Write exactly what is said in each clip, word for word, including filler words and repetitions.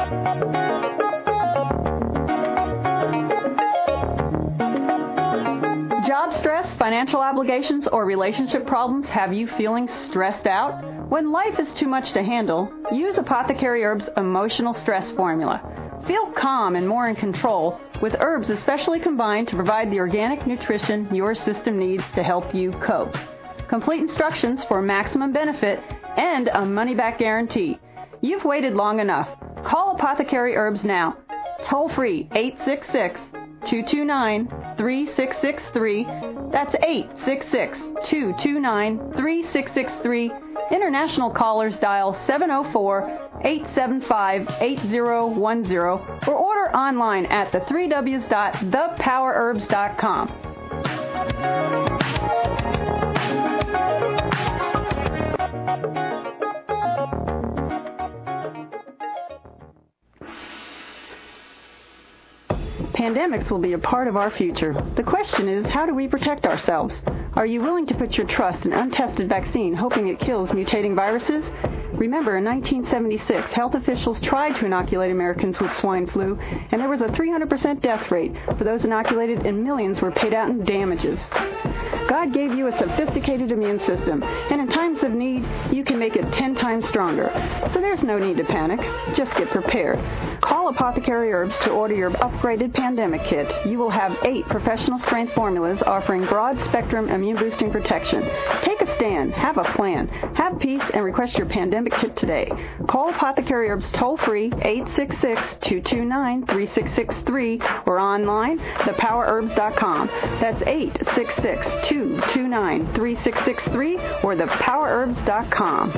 Job stress, financial obligations, or relationship problems have you feeling stressed out? When life is too much to handle, use Apothecary Herbs Emotional Stress Formula. Feel calm and more in control with herbs especially combined to provide the organic nutrition your system needs to help you cope. Complete instructions for maximum benefit and a money-back guarantee. You've waited long enough. Call Apothecary Herbs now. Toll free eight six six, two two nine, three six six three. That's eight six six, two two nine, three six six three. International callers dial seven oh four, eight seven five, eight oh one oh or order online at the three W's dot the power herbs dot com. Pandemics will be a part of our future. The question is, how do we protect ourselves? Are you willing to put your trust in untested vaccine, hoping it kills mutating viruses? Remember, in nineteen seventy-six, health officials tried to inoculate Americans with swine flu, and there was a three hundred percent death rate for those inoculated, and millions were paid out in damages. God gave you a sophisticated immune system, and in times of need, you can make it ten times stronger. So there's no need to panic. Just get prepared. Call Apothecary Herbs to order your upgraded pandemic kit. You will have eight professional strength formulas offering broad spectrum immune boosting protection. Take a stand, have a plan, have peace, and request your pandemic kit today. Call Apothecary Herbs toll free eight six six, two two nine, three six six three or online the power herbs dot com. That's eight six six, two two nine, three six six three or the power herbs dot com.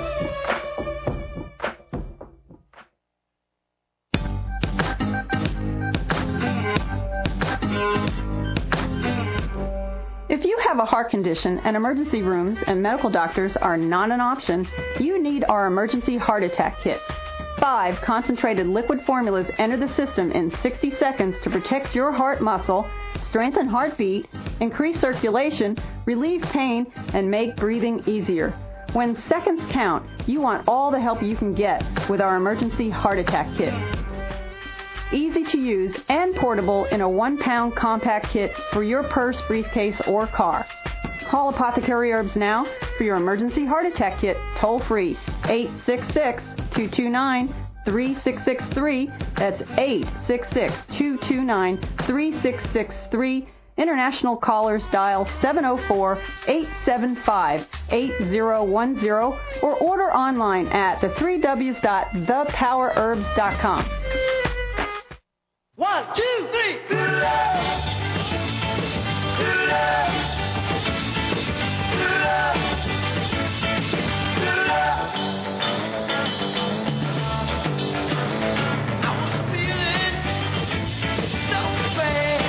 If you have a heart condition and emergency rooms and medical doctors are not an option, you need our emergency heart attack kit. Five concentrated liquid formulas enter the system in sixty seconds to protect your heart muscle, strengthen heartbeat, increase circulation, relieve pain, and make breathing easier. When seconds count, you want all the help you can get with our emergency heart attack kit. Easy to use and portable in a one-pound compact kit for your purse, briefcase, or car. Call Apothecary Herbs now for your emergency heart attack kit toll free eight six six, two two nine, three six six three. That's eight six six, two two nine, three six six three. International callers dial seven oh four, eight seven five, eight oh one oh or order online at the three W's dot the power herbs dot com. One, two, three. Good love. Good love. Good love. Good love. I was feeling so bad.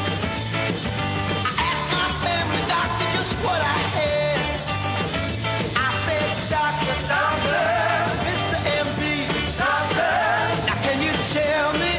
I asked my family doctor just what I had. I said, Doctor, Doctor, Mister M D, Doctor, now can you tell me?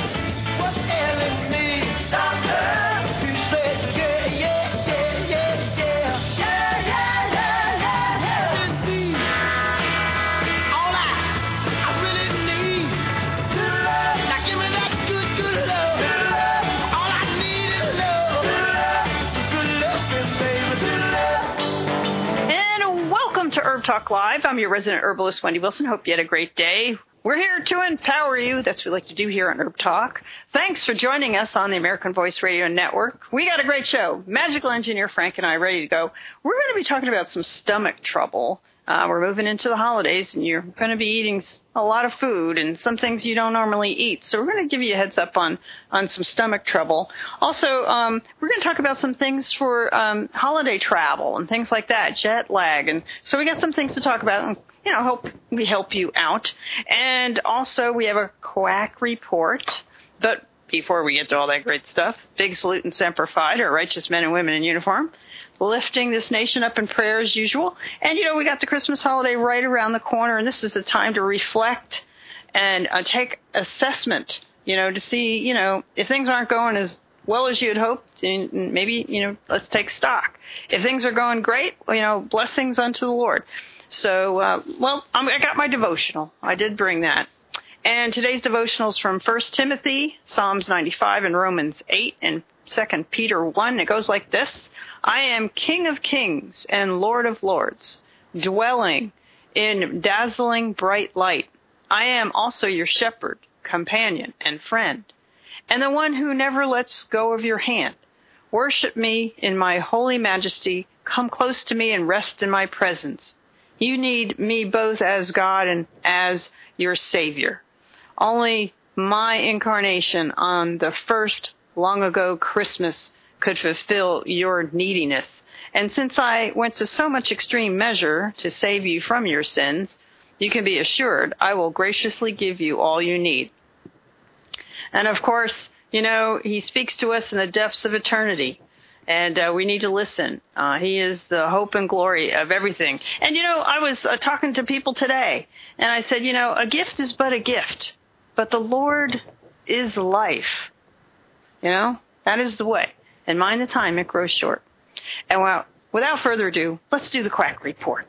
Herb Talk Live. I'm your resident herbalist, Wendy Wilson. Hope you had a great day. We're here to empower you. That's what we like to do here on Herb Talk. Thanks for joining us on the American Voice Radio Network. We got a great show. Magical engineer Frank and I ready to go. We're going to be talking about some stomach trouble. Uh, we're moving into the holidays, and you're going to be eating a lot of food and some things you don't normally eat. So we're going to give you a heads up on, on some stomach trouble. Also, um, we're going to talk about some things for um, holiday travel and things like that, jet lag. And so we got some things to talk about, and, you know, hope we help you out. And also, we have a quack report. But before we get to all that great stuff, big salute and semper fi to our righteous men and women in uniform, lifting this nation up in prayer as usual. And, you know, we got the Christmas holiday right around the corner, and this is a time to reflect and uh, take assessment, you know, to see, you know, if things aren't going as well as you had hoped, and maybe, you know, let's take stock. If things are going great, you know, blessings unto the Lord. So, uh, well, I'm, I got my devotional. I did bring that. And today's devotionals from First Timothy, Psalms ninety-five, and Romans eight, and Second Peter one. It goes like this. I am King of kings and Lord of lords, dwelling in dazzling bright light. I am also your shepherd, companion, and friend, and the one who never lets go of your hand. Worship me in my holy majesty. Come close to me and rest in my presence. You need me both as God and as your Savior. Only my incarnation on the first long ago Christmas could fulfill your neediness. And since I went to so much extreme measure to save you from your sins, you can be assured I will graciously give you all you need. And of course, you know, he speaks to us in the depths of eternity, and uh, we need to listen. Uh, he is the hope and glory of everything. And, you know, I was uh, talking to people today, and I said, you know, a gift is but a gift, but the Lord is life. You know, that is the way. And mind the time, it grows short. And well, without further ado, let's do the quack report.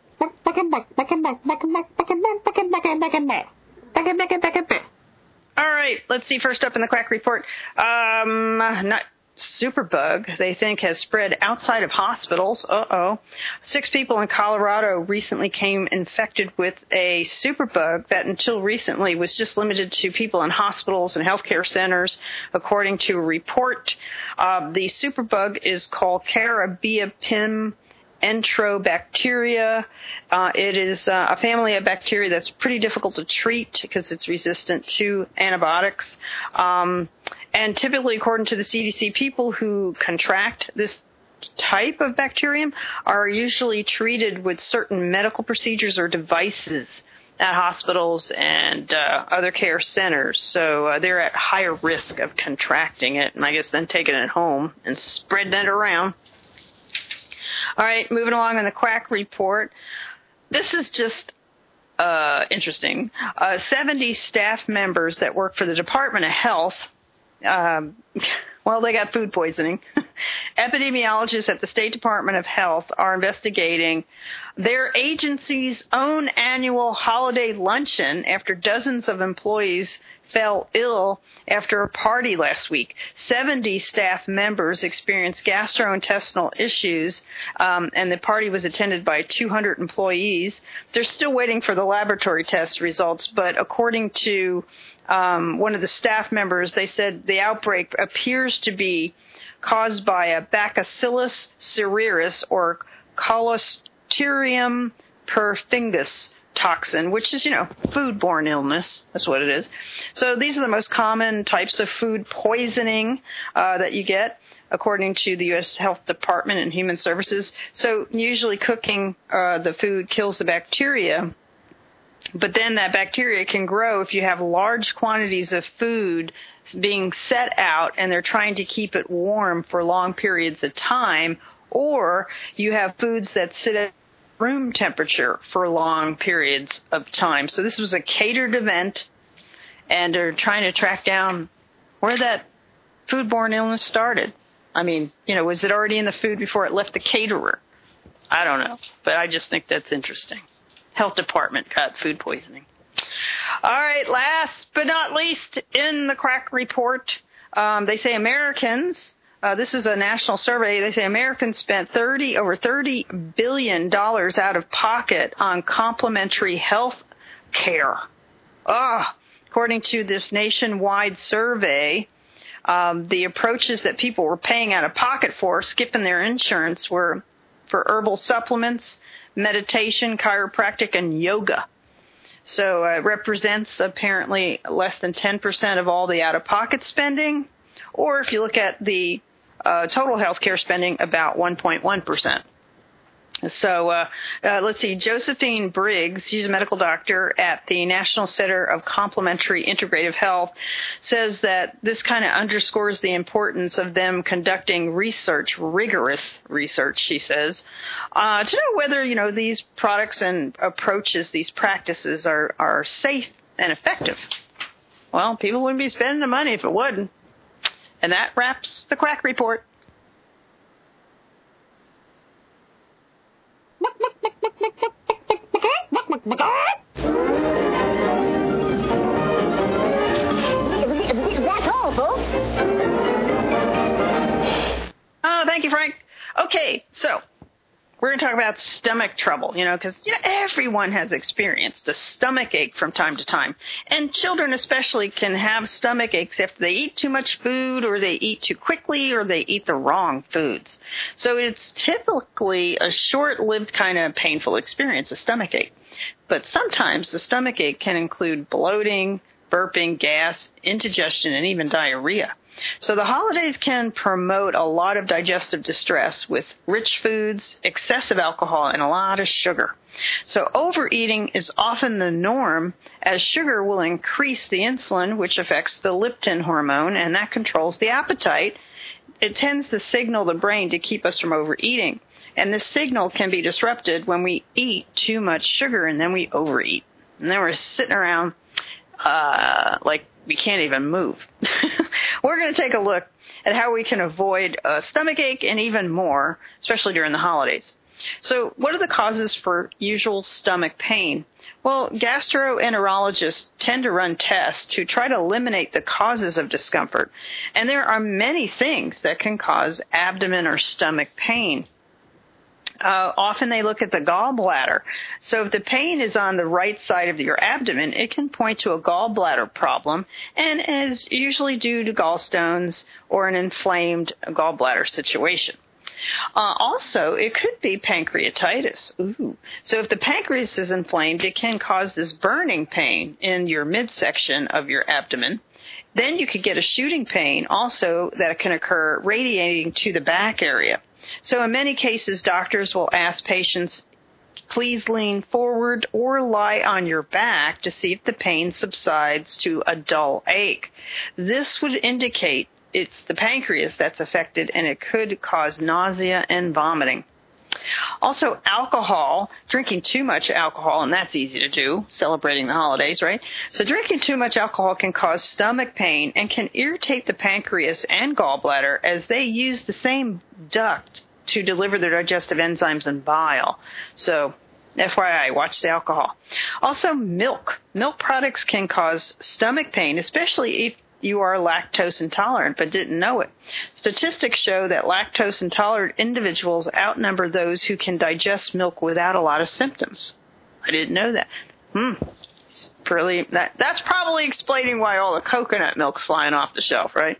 All right, let's see. First up in the quack report, um, not superbug, they think, has spread outside of hospitals. Uh-oh. Six people in Colorado recently came infected with a superbug that until recently was just limited to people in hospitals and healthcare centers, according to a report. Uh, the superbug is called Carabiopim enterobacteria. Uh, it is uh, a family of bacteria that's pretty difficult to treat because it's resistant to antibiotics. Um, and typically, according to the C D C, people who contract this type of bacterium are usually treated with certain medical procedures or devices at hospitals and uh, other care centers. So uh, they're at higher risk of contracting it, and I guess then taking it home and spreading it around. All right, moving along on the quack report. This is just uh, interesting. Uh, seventy staff members that work for the Department of Health, um, well, they got food poisoning. Epidemiologists at the State Department of Health are investigating their agency's own annual holiday luncheon after dozens of employees fell ill after a party last week. seventy staff members experienced gastrointestinal issues, um, and the party was attended by two hundred employees. They're still waiting for the laboratory test results, but according to um, one of the staff members, they said the outbreak appears to be caused by a Bacillus cereris or Clostridium perfringens toxin, which is, you know, foodborne illness. That's what it is. So these are the most common types of food poisoning uh, that you get, according to the U S Health Department and Human Services. So usually cooking uh, the food kills the bacteria, but then that bacteria can grow if you have large quantities of food being set out and they're trying to keep it warm for long periods of time, or you have foods that sit at room temperature for long periods of time. So this was a catered event, and they're trying to track down where that foodborne illness started. I mean, you know, was it already in the food before it left the caterer? I don't know, but I just think that's interesting. Health department got food poisoning. All right, last but not least in the quack report, um, they say Americans, Uh, this is a national survey. They say Americans spent thirty over thirty billion dollars out of pocket on complementary health care. Ah, according to this nationwide survey, um, the approaches that people were paying out of pocket for, skipping their insurance, were for herbal supplements, meditation, chiropractic, and yoga. So uh, it represents apparently less than ten percent of all the out-of-pocket spending. Or if you look at the Uh, total health care spending, about one point one percent. So uh, uh, let's see, Josephine Briggs, she's a medical doctor at the National Center of Complementary Integrative Health, says that this kind of underscores the importance of them conducting research, rigorous research, she says, uh, to know whether, you know, these products and approaches, these practices are, are safe and effective. Well, people wouldn't be spending the money if it wouldn't. And that wraps the quack report. Thank you, Frank. Okay, so we're going to talk about stomach trouble, you know, because you know, everyone has experienced a stomach ache from time to time. And children especially can have stomach aches if they eat too much food or they eat too quickly or they eat the wrong foods. So it's typically a short-lived kind of painful experience, a stomach ache. But sometimes the stomach ache can include bloating, burping, gas, indigestion, and even diarrhea. So the holidays can promote a lot of digestive distress with rich foods, excessive alcohol, and a lot of sugar. So overeating is often the norm, as sugar will increase the insulin, which affects the leptin hormone, and that controls the appetite. It tends to signal the brain to keep us from overeating. And this signal can be disrupted when we eat too much sugar and then we overeat. And then we're sitting around uh, like we can't even move. We're going to take a look at how we can avoid a stomach ache and even more, especially during the holidays. So what are the causes for usual stomach pain? Well, gastroenterologists tend to run tests to try to eliminate the causes of discomfort. And there are many things that can cause abdomen or stomach pain. Uh, often they look at the gallbladder. So if the pain is on the right side of your abdomen, it can point to a gallbladder problem and is usually due to gallstones or an inflamed gallbladder situation. Uh, also, it could be pancreatitis. Ooh. So if the pancreas is inflamed, it can cause this burning pain in your midsection of your abdomen. Then you could get a shooting pain also that can occur radiating to the back area. So in many cases, doctors will ask patients, please lean forward or lie on your back to see if the pain subsides to a dull ache. This would indicate it's the pancreas that's affected, and it could cause nausea and vomiting. Also, alcohol, drinking too much alcohol, and that's easy to do, celebrating the holidays, right? So drinking too much alcohol can cause stomach pain and can irritate the pancreas and gallbladder as they use the same duct to deliver their digestive enzymes and bile. So F Y I, watch the alcohol. Also, milk. Milk products can cause stomach pain, especially if you are lactose intolerant but didn't know it. Statistics show that lactose intolerant individuals outnumber those who can digest milk without a lot of symptoms. I didn't know that. Hmm. Really, that, that's probably explaining why all the coconut milk's flying off the shelf, right?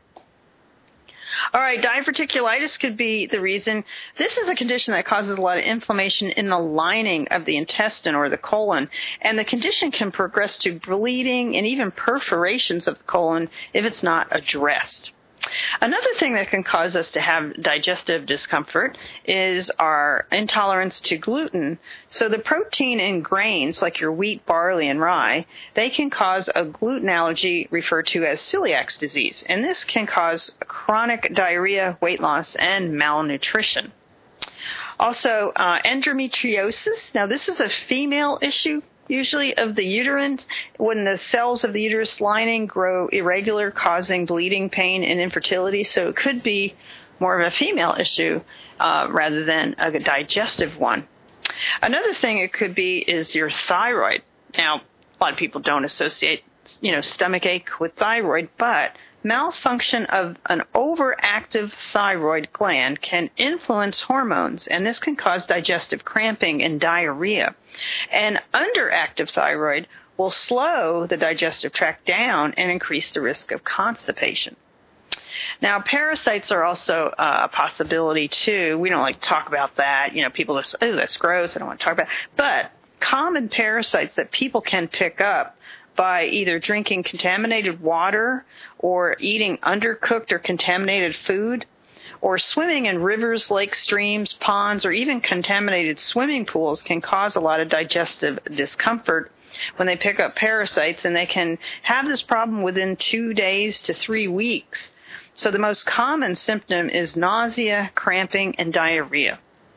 All right, diverticulitis could be the reason. This is a condition that causes a lot of inflammation in the lining of the intestine or the colon, and the condition can progress to bleeding and even perforations of the colon if it's not addressed. Another thing that can cause us to have digestive discomfort is our intolerance to gluten. So the protein in grains, like your wheat, barley, and rye, they can cause a gluten allergy referred to as celiac disease. And this can cause chronic diarrhea, weight loss, and malnutrition. Also, uh, endometriosis. Now, this is a female issue, usually of the uterine, when the cells of the uterus lining grow irregular, causing bleeding, pain, and infertility. So it could be more of a female issue uh, rather than a digestive one. Another thing it could be is your thyroid. Now, a lot of people don't associate, you know, stomach ache with thyroid, but malfunction of an overactive thyroid gland can influence hormones, and this can cause digestive cramping and diarrhea. An underactive thyroid will slow the digestive tract down and increase the risk of constipation. Now, parasites are also uh, a possibility, too. We don't like to talk about that. You know, people just, oh, that's gross, I don't want to talk about it. But common parasites that people can pick up by either drinking contaminated water or eating undercooked or contaminated food or swimming in rivers, lakes, streams, ponds, or even contaminated swimming pools can cause a lot of digestive discomfort when they pick up parasites, and they can have this problem within two days to three weeks. So the most common symptom is nausea, cramping, and diarrhea.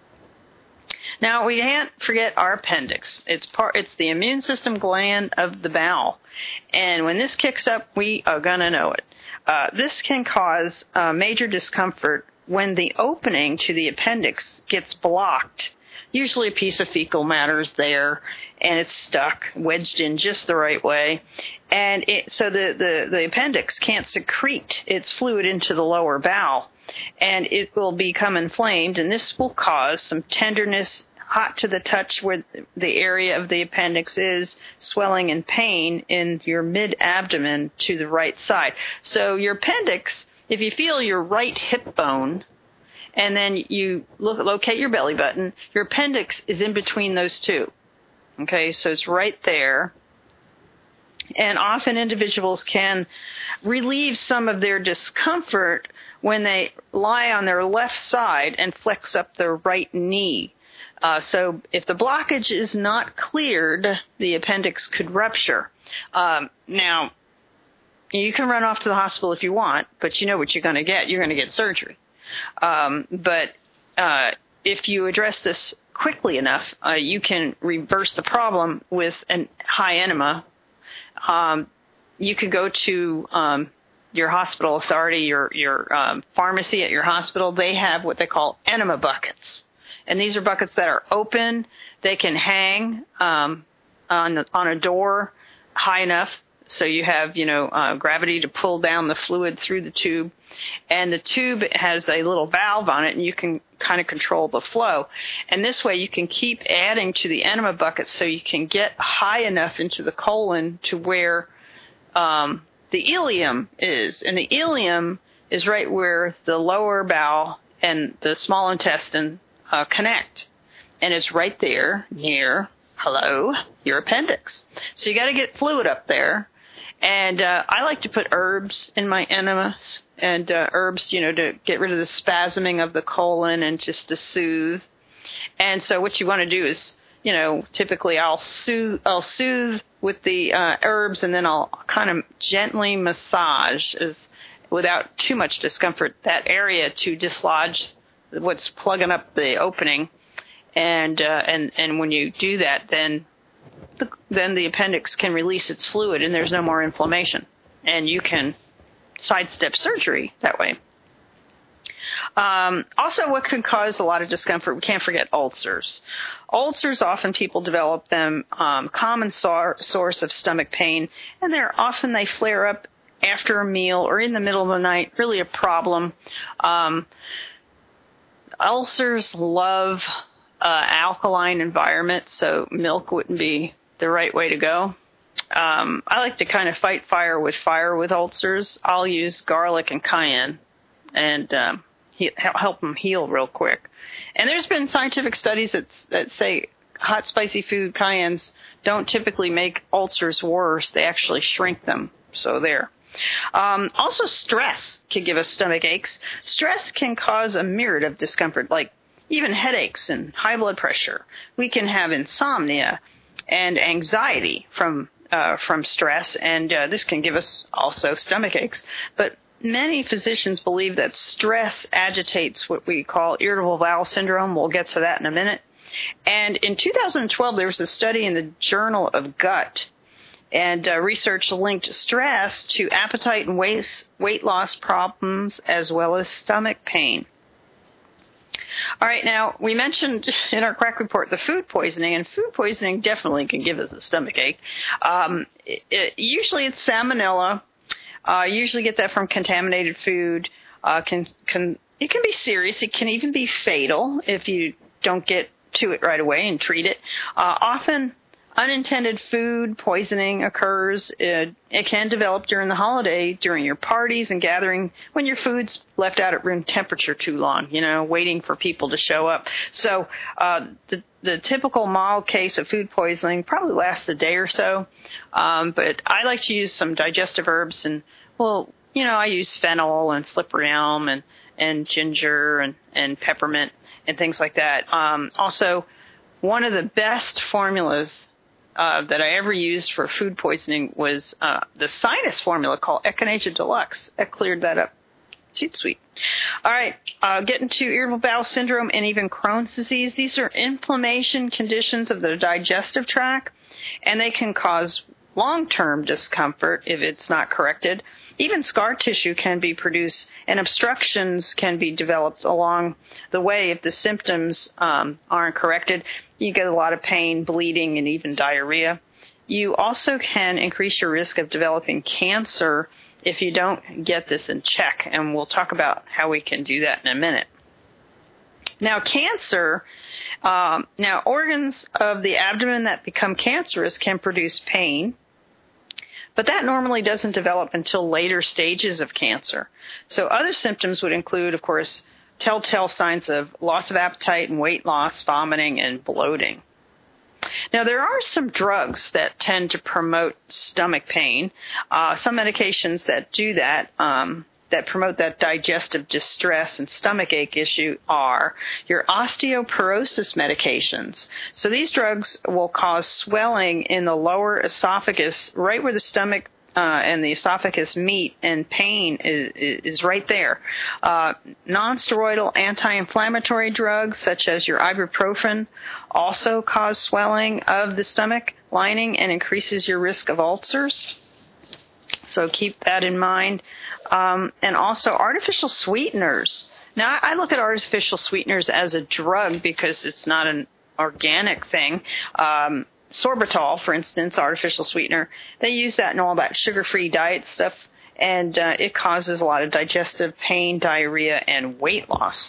Now, we can't forget our appendix. It's part, it's the immune system gland of the bowel. And when this kicks up, we are going to know it. Uh, this can cause uh, major discomfort when the opening to the appendix gets blocked. Usually a piece of fecal matter is there, and it's stuck, wedged in just the right way. And it, so the, the, the appendix can't secrete its fluid into the lower bowel. and it will become inflamed, and this will cause some tenderness, hot to the touch where the area of the appendix is, swelling and pain in your mid-abdomen to the right side. So your appendix, if you feel your right hip bone, and then you look, locate your belly button, your appendix is in between those two. Okay, so it's right there. And often individuals can relieve some of their discomfort when they lie on their left side and flex up their right knee. Uh, so if the blockage is not cleared, the appendix could rupture. Um, now, you can run off to the hospital if you want, but you know what you're going to get. You're going to get surgery. Um, but uh, if you address this quickly enough, uh, you can reverse the problem with a high enema. Um, you could go to um, your hospital authority, your your um, pharmacy at your hospital. They have what they call enema buckets. And these are buckets that are open. They can hang um, on on a door high enough so you have, you know, uh, gravity to pull down the fluid through the tube. And the tube has a little valve on it, and you can kind of control the flow. And this way you can keep adding to the enema bucket so you can get high enough into the colon to where um, the ileum is. And the ileum is right where the lower bowel and the small intestine Uh, connect, and it's right there near, hello, your appendix. So you got to get fluid up there, and uh, I like to put herbs in my enemas, and uh, herbs, you know, to get rid of the spasming of the colon and just to soothe. And so what you want to do is, you know, typically I'll soothe, I'll soothe with the uh, herbs, and then I'll kind of gently massage, as, without too much discomfort, that area to dislodge what's plugging up the opening, and uh, and and when you do that, then the, then the appendix can release its fluid, and there's no more inflammation, and you can sidestep surgery that way. Um, also, what can cause a lot of discomfort? We can't forget ulcers. Ulcers, often people develop them, um, common sor- source of stomach pain, and they're often they flare up after a meal or in the middle of the night. Really a problem. Um, Ulcers love uh, alkaline environments, so milk wouldn't be the right way to go. Um, I like to kind of fight fire with fire with ulcers. I'll use garlic and cayenne and um, he, help them heal real quick. And there's been scientific studies that that say hot, spicy food, cayennes, don't typically make ulcers worse. They actually shrink them. So there. Um, also, stress can give us stomach aches. Stress can cause a myriad of discomfort, like even headaches and high blood pressure. We can have insomnia and anxiety from uh, from stress, and uh, this can give us also stomach aches. But many physicians believe that stress agitates what we call irritable bowel syndrome. We'll get to that in a minute. And in two thousand twelve, there was a study in the Journal of Gut, and uh, research linked stress to appetite and weight, weight loss problems as well as stomach pain. All right, now, we mentioned in our crack report the food poisoning, and food poisoning definitely can give us a stomach ache. Um, it, it, usually it's salmonella. Uh, you usually get that from contaminated food. Uh, can, can, it can be serious. It can even be fatal if you don't get to it right away and treat it. Uh, often unintended food poisoning occurs. It, it can develop during the holiday, during your parties and gathering, when your food's left out at room temperature too long, you know, waiting for people to show up. So uh, the, the typical mild case of food poisoning probably lasts a day or so. Um, but I like to use some digestive herbs, and, well, you know, I use fennel and slippery elm and, and ginger and, and peppermint and things like that. Um, also, one of the best formulas Uh, that I ever used for food poisoning was uh, the sinus formula called Echinacea Deluxe. That cleared that up. It's sweet. All right, uh, getting to irritable bowel syndrome and even Crohn's disease. These are inflammation conditions of the digestive tract, and they can cause long-term discomfort if it's not corrected. Even scar tissue can be produced, and obstructions can be developed along the way if the symptoms um, aren't corrected. You get a lot of pain, bleeding, and even diarrhea. you also can increase your risk of developing cancer if you don't get this in check, and we'll talk about how we can do that in a minute. Now, cancer, um, now organs of the abdomen that become cancerous can produce pain, but that normally doesn't develop until later stages of cancer. So other symptoms would include, of course, telltale signs of loss of appetite and weight loss, vomiting, and bloating. Now, there are some drugs that tend to promote stomach pain. Uh, some medications that do that, um, that promote that digestive distress and stomach ache issue are your osteoporosis medications. So these drugs will cause swelling in the lower esophagus, right where the stomach Uh, and the esophagus meet, and pain is, is right there. Uh, non-steroidal anti-inflammatory drugs, such as your ibuprofen, also cause swelling of the stomach lining and increases your risk of ulcers. So keep that in mind. Um, and also artificial sweeteners. Now, I look at artificial sweeteners as a drug because it's not an organic thing. Um, Sorbitol, for instance, artificial sweetener, they use that in all that sugar-free diet stuff, and uh, it causes a lot of digestive pain, diarrhea, and weight loss.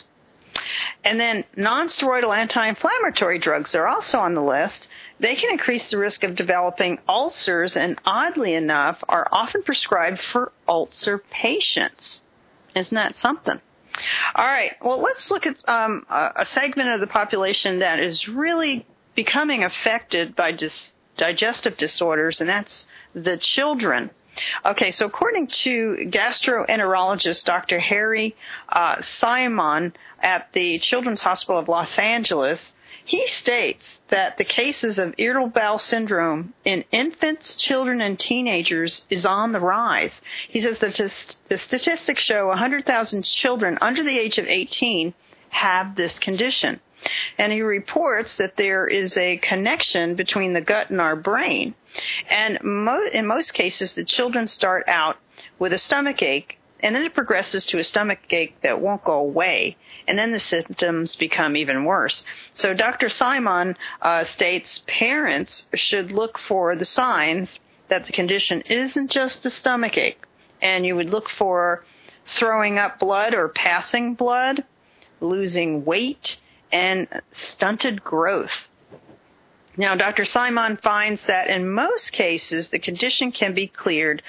And then non-steroidal anti-inflammatory drugs are also on the list. They can increase the risk of developing ulcers, and oddly enough, are often prescribed for ulcer patients. Isn't that something? All right, well, let's look at um, a segment of the population that is really becoming affected by dis- digestive disorders, and that's the children. Okay, so according to gastroenterologist Doctor Harry uh, Simon at the Children's Hospital of Los Angeles, he states that the cases of irritable bowel syndrome in infants, children, and teenagers is on the rise. He says that the statistics show one hundred thousand children under the age of eighteen have this condition. And he reports that there is a connection between the gut and our brain. And mo- in most cases, the children start out with a stomach ache, and then it progresses to a stomach ache that won't go away. And then the symptoms become even worse. So Doctor Simon uh, states parents should look for the signs that the condition isn't just a stomach ache. And you would look for throwing up blood or passing blood, losing weight, and stunted growth. Now, Doctor Simon finds that in most cases, the condition can be cleared,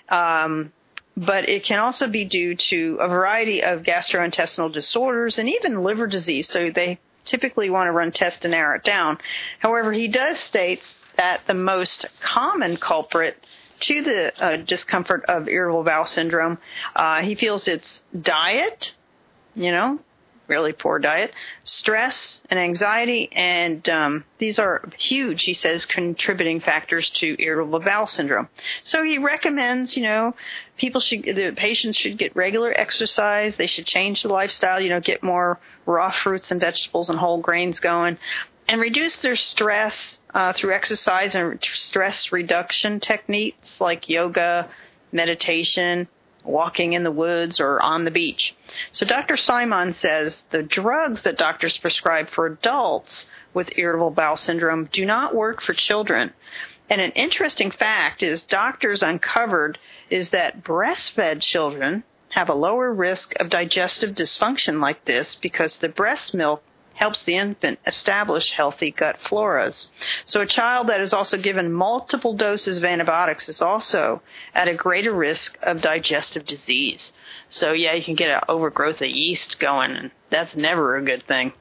um, but it can also be due to a variety of gastrointestinal disorders and even liver disease, so they typically want to run tests to narrow it down. However, he does state that the most common culprit to the uh, discomfort of irritable bowel syndrome, uh, he feels it's diet, you know, really poor diet, stress and anxiety, and um, these are huge, he says, contributing factors to irritable bowel syndrome. So he recommends, you know, people should, the patients should get regular exercise. They should change the lifestyle, you know, get more raw fruits and vegetables and whole grains going, and reduce their stress uh, through exercise and stress reduction techniques like yoga, meditation, walking in the woods or on the beach. So Doctor Simon says the drugs that doctors prescribe for adults with irritable bowel syndrome do not work for children. And an interesting fact is doctors uncovered is that breastfed children have a lower risk of digestive dysfunction like this because the breast milk helps the infant establish healthy gut floras. So a child that is also given multiple doses of antibiotics is also at a greater risk of digestive disease. So, yeah, you can get an overgrowth of yeast going, and that's never a good thing.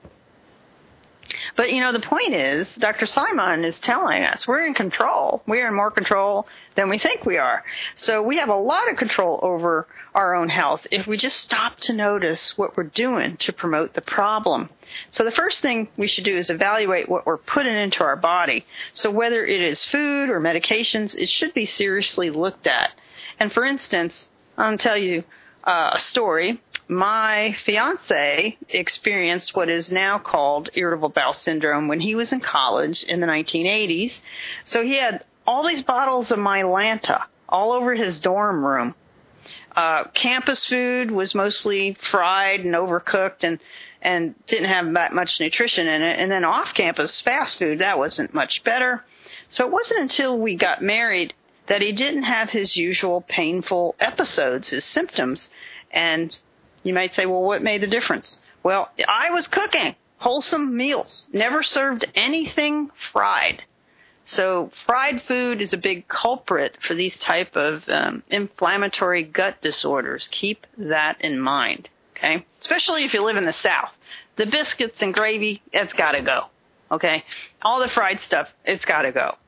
But, you know, the point is, Doctor Simon is telling us we're in control. We are in more control than we think we are. So we have a lot of control over our own health if we just stop to notice what we're doing to promote the problem. So the first thing we should do is evaluate what we're putting into our body. So whether it is food or medications, it should be seriously looked at. And for instance, I'll tell you uh, a story. My fiance experienced what is now called irritable bowel syndrome when he was in college in the nineteen eighties. So he had all these bottles of Mylanta all over his dorm room. Uh, campus food was mostly fried and overcooked and, and didn't have that much nutrition in it. And then off-campus fast food, that wasn't much better. So it wasn't until we got married that he didn't have his usual painful episodes, his symptoms. And you might say, well, what made the difference? Well, I was cooking wholesome meals, never served anything fried. So fried food is a big culprit for these type of um, inflammatory gut disorders. Keep that in mind, okay? Especially if you live in the South. The biscuits and gravy, it's got to go, okay? All the fried stuff, it's got to go.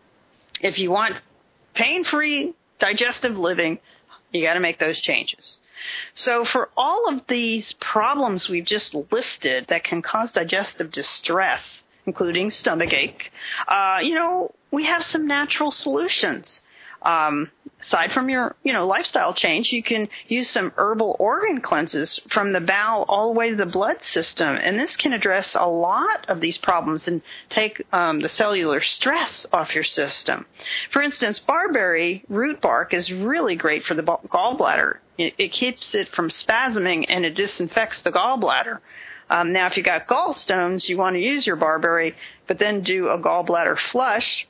If you want pain-free digestive living, you got to make those changes. So for all of these problems we've just listed that can cause digestive distress, including stomach ache, uh, you know, we have some natural solutions. Um, aside from your, you know, lifestyle change, you can use some herbal organ cleanses from the bowel all the way to the blood system. And this can address a lot of these problems and take um, the cellular stress off your system. For instance, barberry root bark is really great for the gallbladder. It, it keeps it from spasming and it disinfects the gallbladder. Um, now, if you got gallstones, you want to use your barberry, but then do a gallbladder flush.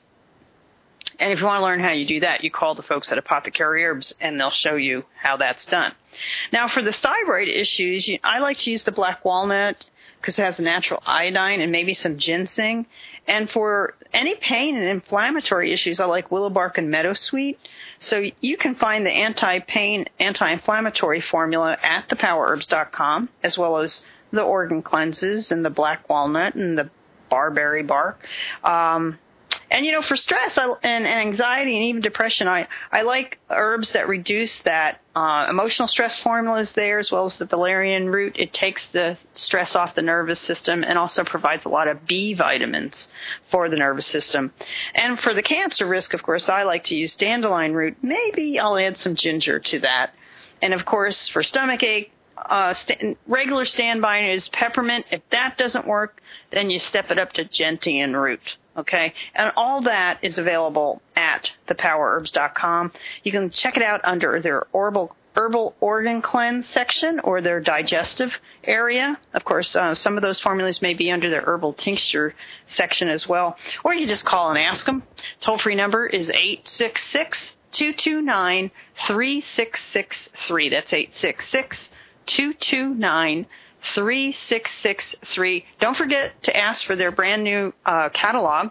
And if you want to learn how you do that, you call the folks at Apothecary Herbs, and they'll show you how that's done. Now, for the thyroid issues, you, I like to use the black walnut because it has a natural iodine and maybe some ginseng. And for any pain and inflammatory issues, I like willow bark and meadowsweet. So you can find the anti-pain, anti-inflammatory formula at the power herbs dot com, as well as the organ cleanses and the black walnut and the barberry bark. Um, and, you know, for stress I, and, and anxiety and even depression, I, I like herbs that reduce that. Uh, emotional stress formula is there, as well as the valerian root. It takes the stress off the nervous system and also provides a lot of B vitamins for the nervous system. And for the cancer risk, of course, I like to use dandelion root. Maybe I'll add some ginger to that. And, of course, for stomach ache, Uh, st- regular standby is peppermint. If that doesn't work, then you step it up to gentian root, okay? And all that is available at the power herbs dot com. You can check it out under their herbal, herbal organ cleanse section or their digestive area. Of course, uh, some of those formulas may be under their herbal tincture section as well. Or you just call and ask them. Toll-free number is eight six six, two two nine, three six six three. That's eight six six, two two nine, three six six three. Don't forget to ask for their brand new uh, catalog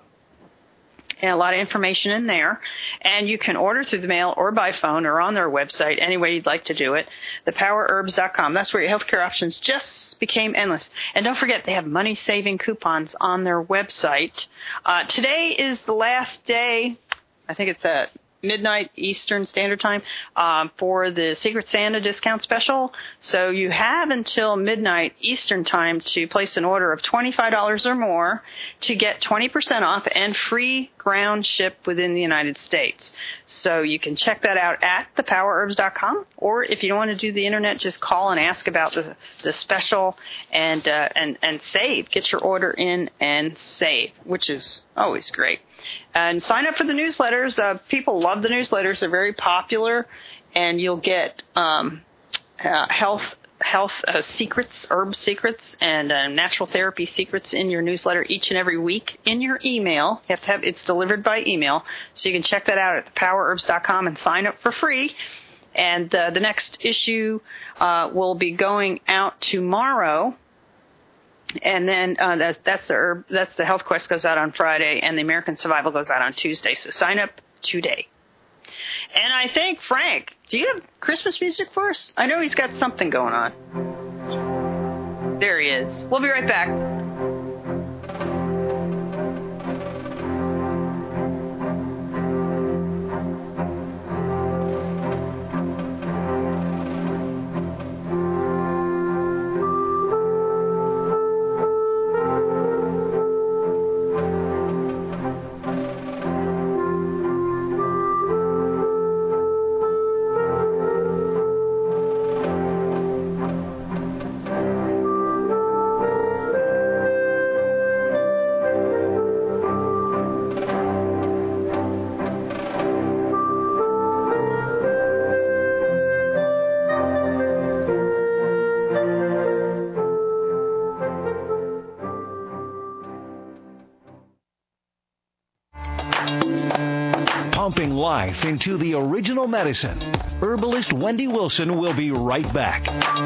and a lot of information in there. And you can order through the mail or by phone or on their website, any way you'd like to do it, the power herbs dot com. That's where your healthcare options just became endless. And don't forget, they have money-saving coupons on their website. Uh, today is the last day, I think it's at midnight Eastern Standard Time, um, for the Secret Santa discount special. So you have until midnight Eastern Time to place an order of twenty-five dollars or more to get twenty percent off and free ground ship within the United States. So you can check that out at the power herbs dot com, or if you don't want to do the internet, just call and ask about the, the special and, uh, and, and save. Get your order in and save, which is always great. And sign up for the newsletters. Uh, people love the newsletters. They're very popular, and you'll get um, uh, health health uh, secrets, herb secrets, and uh, natural therapy secrets in your newsletter each and every week in your email. You have to have it's delivered by email, so you can check that out at the power herbs dot com and sign up for free. And uh, the next issue uh, will be going out tomorrow. And then uh, that, that's the herb, that's the Health Quest goes out on Friday, and the American Survival goes out on Tuesday. So sign up today. And I think, Frank, do you have Christmas music for us? I know he's got something going on. There he is. We'll be right back. breathing life into the original medicine. Herbalist Wendy Wilson will be right back.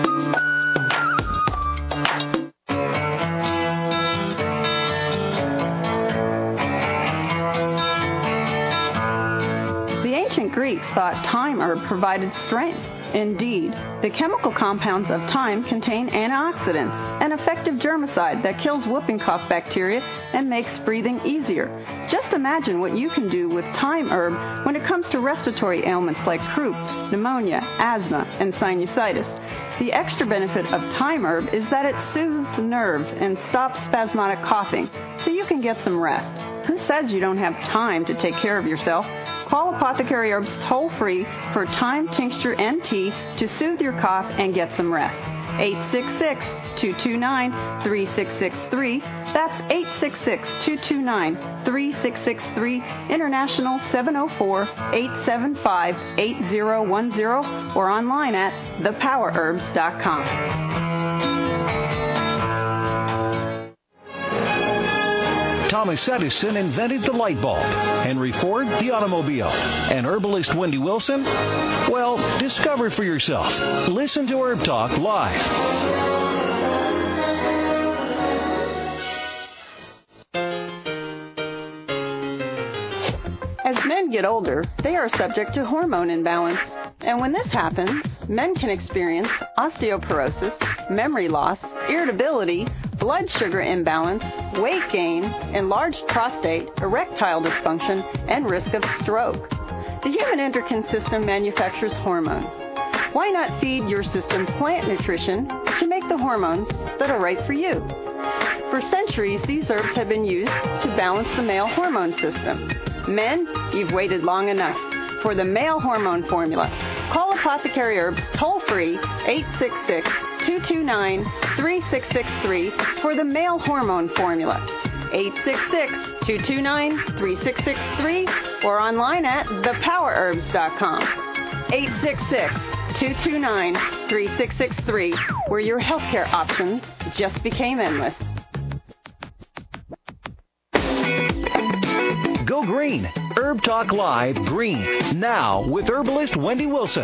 The ancient Greeks thought thyme herb provided strength. Indeed, the chemical compounds of thyme contain antioxidants, an effective germicide that kills whooping cough bacteria and makes breathing easier. Just imagine what you can do with thyme herb when it comes to respiratory ailments like croup, pneumonia, asthma, and sinusitis. The extra benefit of thyme herb is that it soothes the nerves and stops spasmodic coughing, so you can get some rest. Who says you don't have time to take care of yourself? Call Apothecary Herbs toll-free for thyme tincture and tea to soothe your cough and get some rest. eight six six, two two nine, three six six three. That's eight six six, two two nine, three six six three. International seven oh four, eight seven five, eight oh one oh or online at the power herbs dot com. Thomas Edison invented the light bulb, Henry Ford the automobile, and herbalist Wendy Wilson? Well, discover for yourself. Listen to Herb Talk live. As men get older, they are subject to hormone imbalance. And when this happens, men can experience osteoporosis, memory loss, irritability, blood sugar imbalance, weight gain, enlarged prostate, erectile dysfunction, and risk of stroke. The human endocrine system manufactures hormones. Why not feed your system plant nutrition to make the hormones that are right for you? For centuries, these herbs have been used to balance the male hormone system. Men, you've waited long enough for the male hormone formula. Call Apothecary Herbs toll-free eight six six, two two nine, three six six three for the male hormone formula. eight six six, two two nine, three six six three or online at the power herbs dot com. eight six six, two two nine, three six six three, where your healthcare options just became endless. Go green. Herb Talk Live Green. Now with herbalist Wendy Wilson.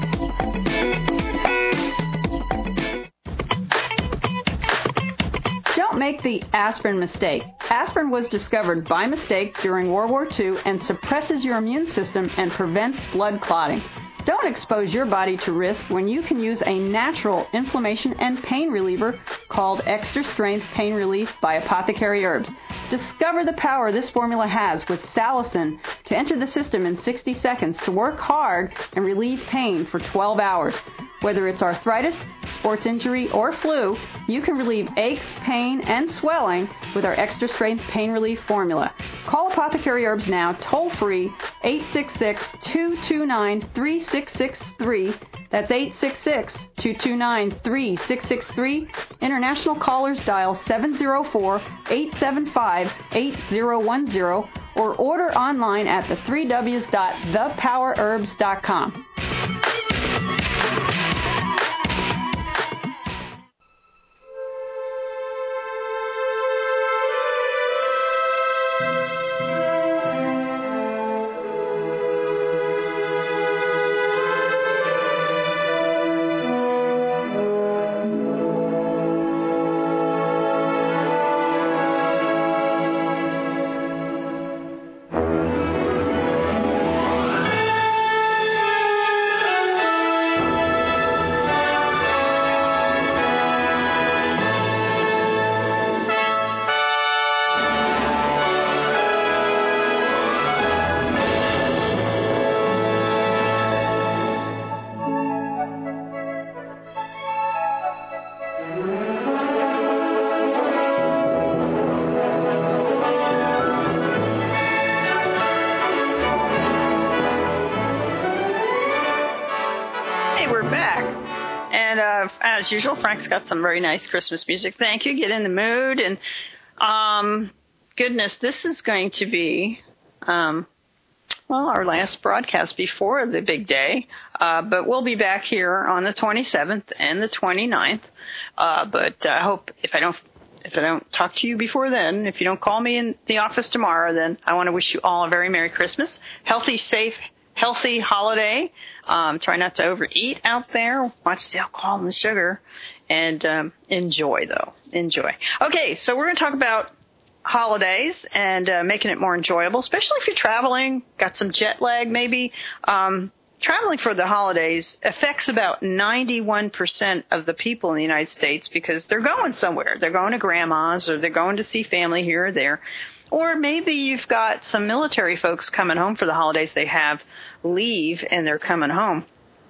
Don't make the aspirin mistake. Aspirin was discovered by mistake during World War Two and suppresses your immune system and prevents blood clotting. Don't expose your body to risk when you can use a natural inflammation and pain reliever called Extra Strength Pain Relief by Apothecary Herbs. Discover the power this formula has with salicin to enter the system in sixty seconds to work hard and relieve pain for twelve hours. Whether it's arthritis, sports injury, or flu, you can relieve aches, pain, and swelling with our Extra Strength Pain Relief formula. Call Apothecary Herbs now, toll-free, eight six six, two two nine, three six six three. That's eight six six, two two nine, three six six three. International callers dial seven oh four, eight seven five, eight oh one oh or order online at the three w's dot the power herbs dot com. As usual, Frank's got some very nice Christmas music. Thank you. Get in the mood. And, um, goodness, this is going to be, um, well, our last broadcast before the big day. Uh, but we'll be back here on the twenty-seventh and the twenty-ninth. Uh, but I hope if I don't, if I don't talk to you before then, if you don't call me in the office tomorrow, then I want to wish you all a very Merry Christmas, healthy, safe, healthy holiday. Um, try not to overeat out there. Watch the alcohol and the sugar. And um, enjoy, though. Enjoy. Okay, so we're going to talk about holidays and uh, making it more enjoyable, especially if you're traveling, got some jet lag maybe. Um, traveling for the holidays affects about ninety-one percent of the people in the United States because they're going somewhere. They're going to grandma's or they're going to see family here or there. Or maybe you've got some military folks coming home for the holidays. They have leave and they're coming home.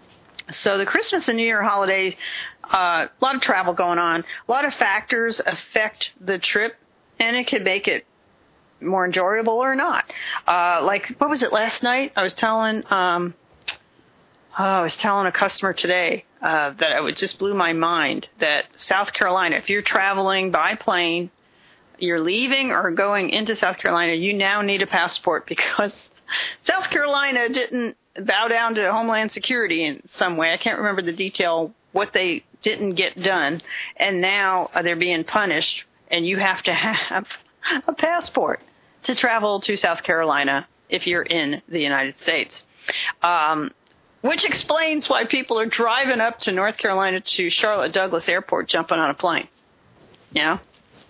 So the Christmas and New Year holidays, uh, a lot of travel going on. A lot of factors affect the trip, and it could make it more enjoyable or not. Uh, like, what was it last night? I was telling, um, oh, I was telling a customer today uh, that it just blew my mind that South Carolina, if you're traveling by plane, you're leaving or going into South Carolina, you now need a passport because South Carolina didn't bow down to Homeland Security in some way. I can't remember the detail, what they didn't get done, and now they're being punished, and you have to have a passport to travel to South Carolina if you're in the United States. Um, which explains why people are driving up to North Carolina to Charlotte Douglas Airport jumping on a plane. You know?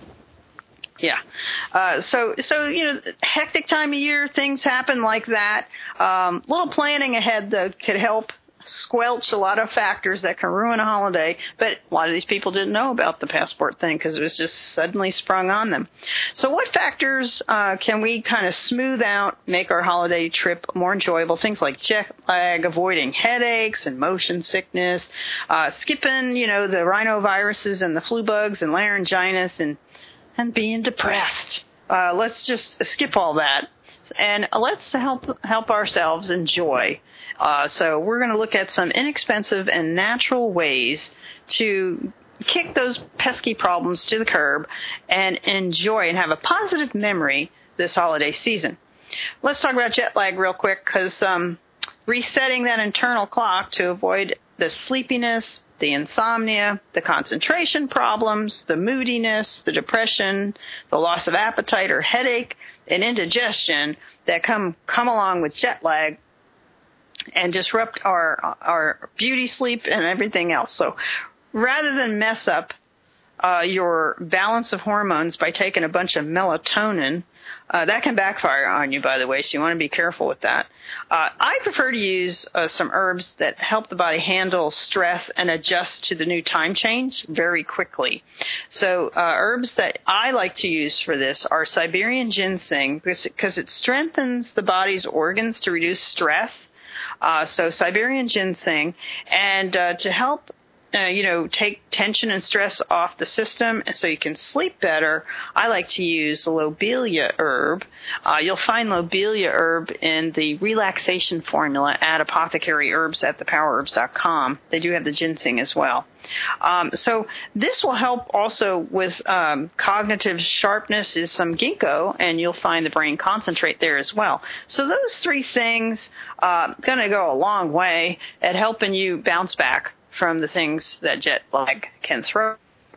Yeah. Uh, so, so, you know, hectic time of year, things happen like that. Um, little planning ahead, though, could help squelch a lot of factors that can ruin a holiday. But a lot of these people didn't know about the passport thing because it was just suddenly sprung on them. So what factors uh, can we kind of smooth out, make our holiday trip more enjoyable? Things like jet lag, avoiding headaches and motion sickness, uh, skipping, you know, the rhinoviruses and the flu bugs and laryngitis and and being depressed. Uh, let's just skip all that and let's help help ourselves enjoy. Uh, so we're going to look at some inexpensive and natural ways to kick those pesky problems to the curb and enjoy and have a positive memory this holiday season. Let's talk about jet lag real quick because um, resetting that internal clock to avoid the sleepiness, the insomnia, the concentration problems, the moodiness, the depression, the loss of appetite or headache, and indigestion that come come along with jet lag and disrupt our our beauty sleep and everything else. So rather than mess up uh, your balance of hormones by taking a bunch of melatonin, uh, that can backfire on you, by the way, so you want to be careful with that. Uh, I prefer to use uh, some herbs that help the body handle stress and adjust to the new time change very quickly. So uh, herbs that I like to use for this are Siberian ginseng because, because it strengthens the body's organs to reduce stress. Uh, so Siberian ginseng, and uh, to help Uh, you know, take tension and stress off the system so you can sleep better, I like to use lobelia herb. Uh, you'll find lobelia herb in the relaxation formula at Apothecary Herbs at the power herbs dot com. They do have the ginseng as well. Um, so this will help also with um, cognitive sharpness is some ginkgo, and you'll find the brain concentrate there as well. So those three things uh, going to go a long way at helping you bounce back from the things that jet lag can throw.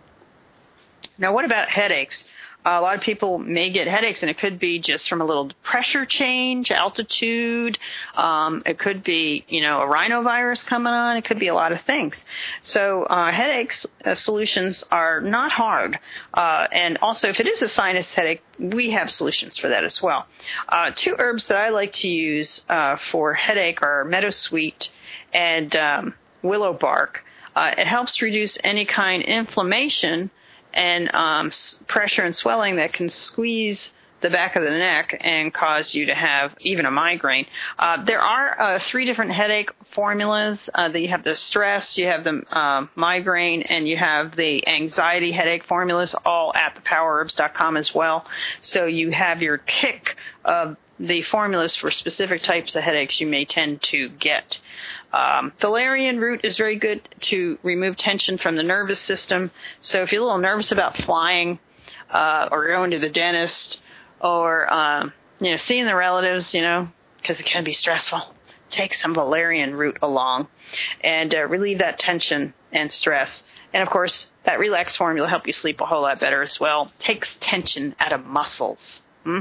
Now, what about headaches? Uh, a lot of people may get headaches, and it could be just from a little pressure change, altitude. Um, it could be, you know, a rhinovirus coming on. It could be a lot of things. So uh, headaches uh, solutions are not hard. Uh, and also, if it is a sinus headache, we have solutions for that as well. Uh, two herbs that I like to use uh, for headache are meadowsweet and um, willow bark. Uh, it helps reduce any kind of inflammation and um, pressure and swelling that can squeeze the back of the neck and cause you to have even a migraine. Uh, there are uh, three different headache formulas. Uh, that you have the stress, you have the uh, migraine, and you have the anxiety headache formulas, all at the power herbs dot com as well. So you have your pick of the formulas for specific types of headaches you may tend to get. Um, valerian root is very good to remove tension from the nervous system. So if you're a little nervous about flying uh, or going to the dentist or, um, you know, seeing the relatives, you know, because it can be stressful, take some valerian root along and uh, relieve that tension and stress. And, of course, that Relax formula will help you sleep a whole lot better as well. Takes tension out of muscles. Hmm?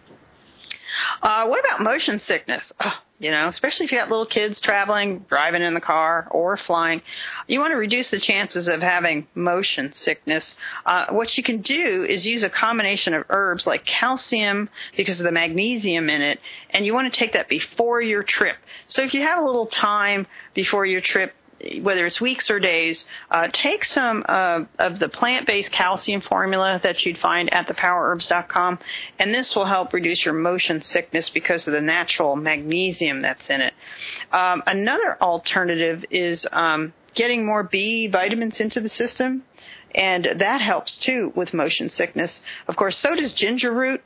Uh, what about motion sickness? Oh, you know, especially if you got little kids traveling, driving in the car, or flying. You want to reduce the chances of having motion sickness. Uh, what you can do is use a combination of herbs like calcium because of the magnesium in it, and you want to take that before your trip. So if you have a little time before your trip, whether it's weeks or days, uh, take some uh, of the plant-based calcium formula that you'd find at the power herbs dot com, and this will help reduce your motion sickness because of the natural magnesium that's in it. Um, another alternative is um, getting more B vitamins into the system, and that helps too with motion sickness. Of course, so does ginger root.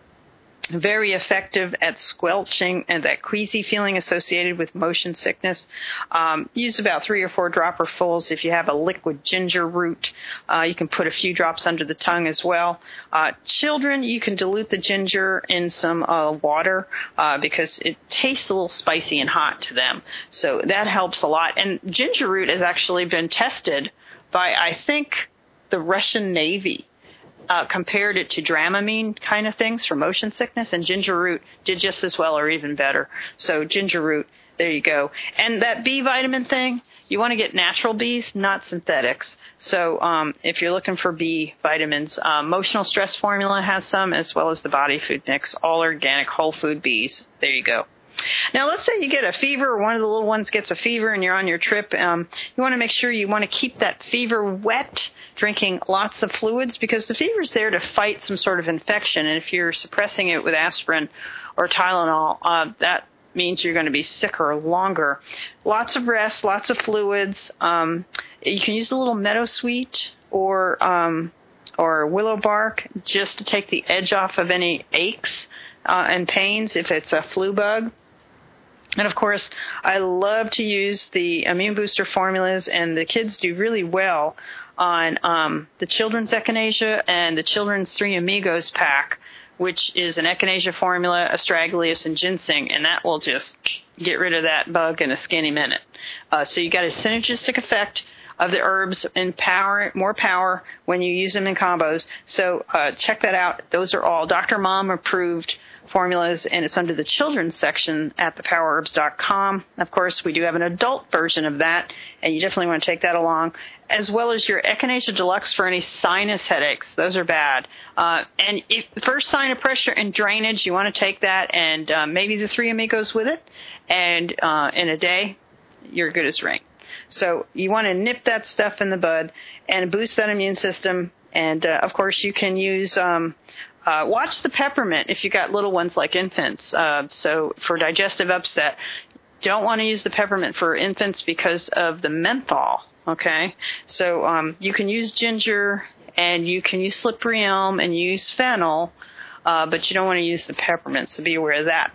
Very effective at squelching and that queasy feeling associated with motion sickness. Um, use about three or four dropperfuls if you have a liquid ginger root. Uh, you can put a few drops under the tongue as well. Uh, children, you can dilute the ginger in some uh, water uh, because it tastes a little spicy and hot to them. So that helps a lot. And ginger root has actually been tested by, I think, the Russian Navy. Uh, compared it to Dramamine kind of things for motion sickness, and ginger root did just as well or even better. So ginger root, there you go. And that B vitamin thing, you want to get natural Bs, not synthetics. So um, if you're looking for B vitamins, uh, Emotional Stress Formula has some, as well as the Body Food Mix, all organic whole food Bs. There you go. Now, let's say you get a fever, or one of the little ones gets a fever and you're on your trip. Um, you want to make sure you want to keep that fever wet, drinking lots of fluids, because the fever's there to fight some sort of infection. And if you're suppressing it with aspirin or Tylenol, uh, that means you're going to be sicker longer. Lots of rest, lots of fluids. Um, you can use a little meadowsweet or um, or willow bark just to take the edge off of any aches uh, and pains if it's a flu bug. And, of course, I love to use the immune booster formulas, and the kids do really well on um, the children's echinacea and the children's Three Amigos pack, which is an echinacea formula, astragalus, and ginseng, and that will just get rid of that bug in a skinny minute. Uh, so you got a synergistic effect of the herbs and power, more power when you use them in combos. So uh, check that out. Those are all Doctor Mom approved formulas, and it's under the children's section at the power herbs dot com. Of course, we do have an adult version of that, and you definitely want to take that along, as well as your Echinacea Deluxe for any sinus headaches. Those are bad. Uh, and if the first sign of pressure and drainage, you want to take that and uh, maybe the Three Amigos with it, and uh, in a day, you're good as rain. So you want to nip that stuff in the bud and boost that immune system. And, uh, of course, you can use um, uh, watch the peppermint if you got little ones like infants. Uh, so for digestive upset, don't want to use the peppermint for infants because of the menthol, okay? So um, you can use ginger and you can use slippery elm and use fennel, uh, but you don't want to use the peppermint, so be aware of that.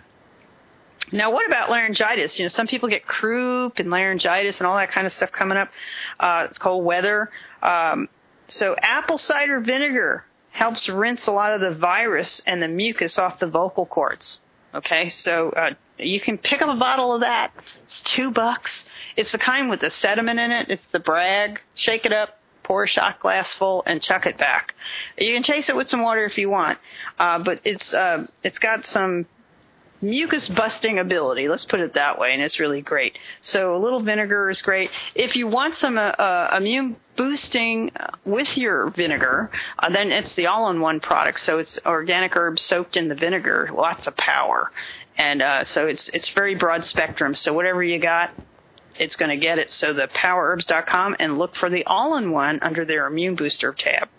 Now, what about laryngitis? You know, some people get croup and laryngitis and all that kind of stuff coming up. Uh, it's cold weather. Um, so apple cider vinegar helps rinse a lot of the virus and the mucus off the vocal cords. Okay, so uh, you can pick up a bottle of that. It's two bucks. It's the kind with the sediment in it. It's the Bragg. Shake it up, pour a shot glass full, and chuck it back. You can chase it with some water if you want, uh, but it's uh, it's got some mucus busting ability, let's put it that way, and it's really great. So a little vinegar is great. If you want some uh, uh, immune boosting with your vinegar, uh, then it's the all-in-one product. So it's organic herbs soaked in the vinegar, lots of power, and uh, so it's it's very broad spectrum. So whatever you got, it's going to get it. So the power herbs dot com, and look for the all-in-one under their immune booster tab.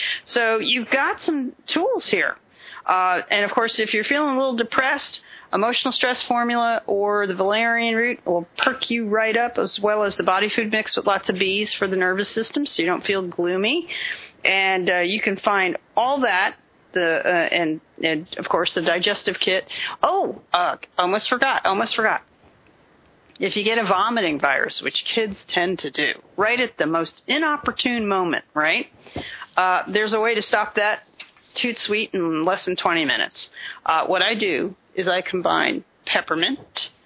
So you've got some tools here. Uh, and, of course, if you're feeling a little depressed, Emotional Stress Formula or the valerian root will perk you right up, as well as the Body Food Mix with lots of bees for the nervous system, so you don't feel gloomy. And uh, you can find all that, the uh, and, and, of course, the digestive kit. Oh, uh, almost forgot, almost forgot. If you get a vomiting virus, which kids tend to do, right at the most inopportune moment, right, uh, there's a way to stop that toot sweet in less than twenty minutes. Uh, what I do is I combine peppermint,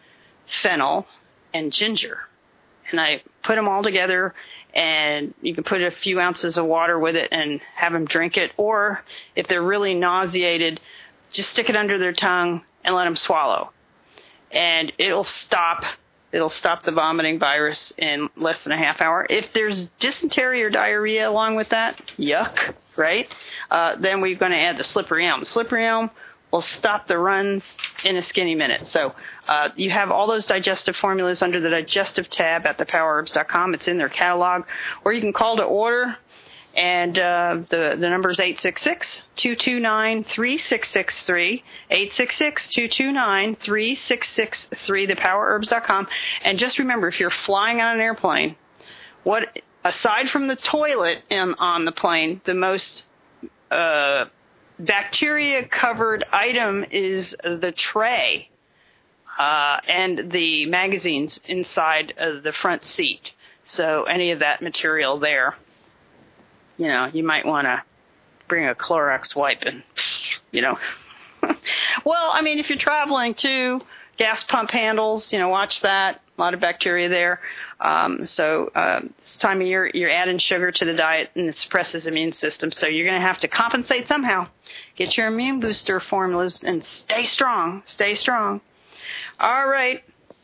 fennel, and ginger. And I put them all together, and you can put a few ounces of water with it and have them drink it. Or if they're really nauseated, just stick it under their tongue and let them swallow. And it'll stop It'll stop the vomiting virus in less than a half hour. If there's dysentery or diarrhea along with that, yuck, right? Uh, then we're going to add the slippery elm. Slippery elm will stop the runs in a skinny minute. So uh, you have all those digestive formulas under the digestive tab at the power herbs dot com. It's in their catalog. Or you can call to order. And uh, the, the number is eight six six, two two nine, three six six three, eight six six, two two nine, three six six three, the power herbs dot com. And just remember, if you're flying on an airplane, what aside from the toilet in, on the plane, the most uh, bacteria-covered item is the tray uh, and the magazines inside of the front seat. So any of that material there. You know, you might want to bring a Clorox wipe and, you know. Well, I mean, if you're traveling too, gas pump handles, you know, watch that. A lot of bacteria there. Um, so uh, this time of year, you're adding sugar to the diet, and it suppresses the immune system. So you're going to have to compensate somehow. Get your immune booster formulas and stay strong. Stay strong. All right.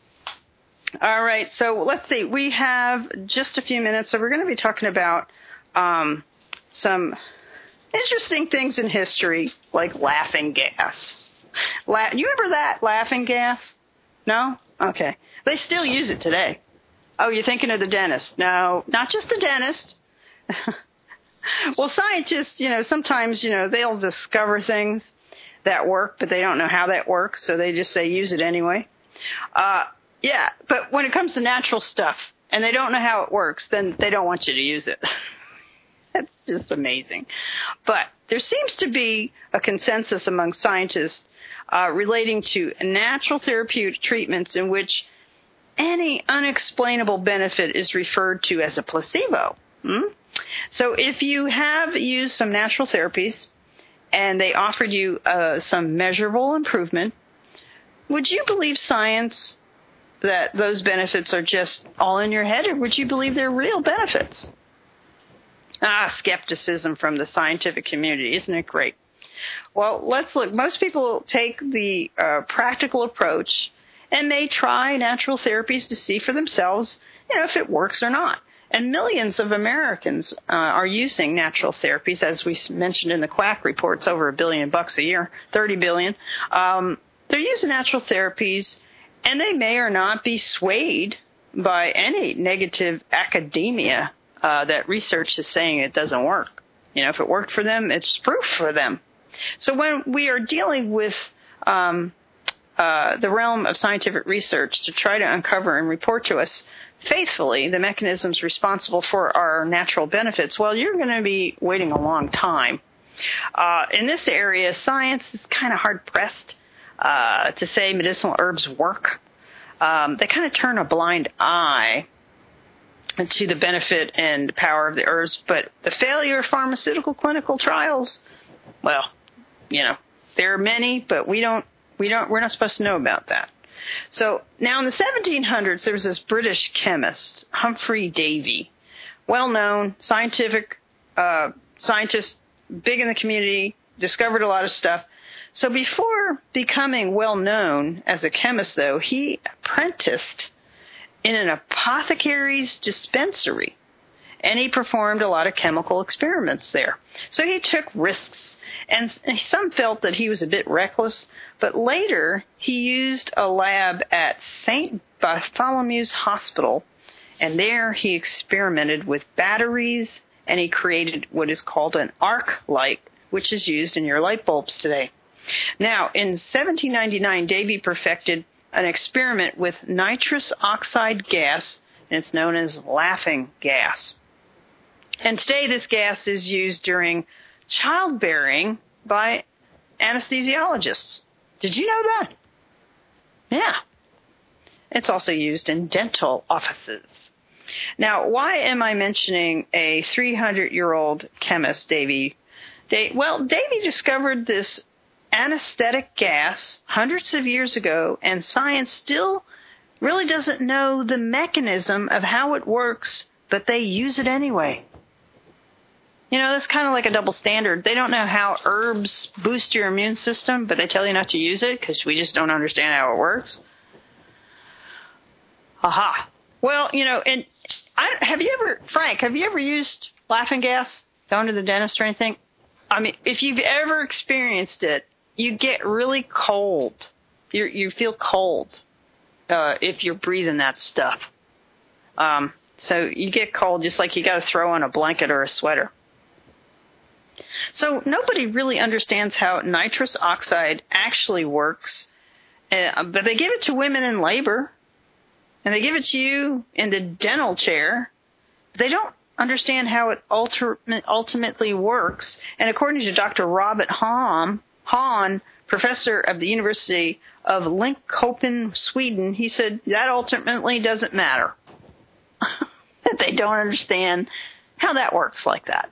All right. So let's see. We have just a few minutes. So we're going to be talking about Um, some interesting things in history, like laughing gas. La- you remember that, laughing gas? No? Okay. They still use it today. Oh, you're thinking of the dentist. No, not just the dentist. Well, scientists, you know, sometimes, you know, they'll discover things that work, but they don't know how that works, so they just say use it anyway. Uh, yeah, but when it comes to natural stuff, and they don't know how it works, then they don't want you to use it. That's just amazing. But there seems to be a consensus among scientists uh, relating to natural therapeutic treatments in which any unexplainable benefit is referred to as a placebo. Hmm? So if you have used some natural therapies and they offered you uh, some measurable improvement, would you believe science that those benefits are just all in your head, or would you believe they're real benefits? Ah, skepticism from the scientific community. Isn't it great? Well, let's look. Most people take the uh, practical approach, and they try natural therapies to see for themselves, you know, if it works or not. And millions of Americans uh, are using natural therapies, as we mentioned in the Quack reports, over a billion bucks a year, thirty billion. Um, they're using natural therapies, and they may or not be swayed by any negative academia uh, that research is saying it doesn't work. You know, if it worked for them, it's proof for them. So when we are dealing with um, uh, the realm of scientific research to try to uncover and report to us faithfully the mechanisms responsible for our natural benefits, well, you're going to be waiting a long time. Uh, in this area, science is kind of hard-pressed uh, to say medicinal herbs work. Um, they kind of turn a blind eye to the benefit and power of the herbs, but the failure of pharmaceutical clinical trials, well, you know, there are many, but we don't, we don't, we're not supposed to know about that. So now in the seventeen hundreds, there was this British chemist, Humphrey Davy, well-known, scientific uh, scientist, big in the community, discovered a lot of stuff. So before becoming well-known as a chemist, though, he apprenticed in an apothecary's dispensary, and he performed a lot of chemical experiments there. So he took risks, and some felt that he was a bit reckless, but later he used a lab at Saint Bartholomew's Hospital, and there he experimented with batteries, and he created what is called an arc light, which is used in your light bulbs today. Now, in seventeen ninety-nine, Davy perfected an experiment with nitrous oxide gas, and it's known as laughing gas. And today this gas is used during childbearing by anesthesiologists. Did you know that? Yeah. It's also used in dental offices. Now, why am I mentioning a three hundred year old chemist, Davy? Da- well, Davy discovered this anesthetic gas hundreds of years ago, and science still really doesn't know the mechanism of how it works, but they use it anyway. You know, that's kind of like a double standard. They don't know how herbs boost your immune system, but they tell you not to use it because we just don't understand how it works. Aha. Well, you know, and I, have you ever, Frank, have you ever used laughing gas, going to the dentist or anything? I mean, if you've ever experienced it, you get really cold. You you feel cold uh, if you're breathing that stuff. Um, so you get cold just like you got to throw on a blanket or a sweater. So nobody really understands how nitrous oxide actually works, uh, but they give it to women in labor, and they give it to you in the dental chair. They don't understand how it ultra- ultimately works. And according to Doctor Robert Hahn, Hahn, professor of the University of Linköping, Sweden, he said that ultimately doesn't matter. That they don't understand how that works like that.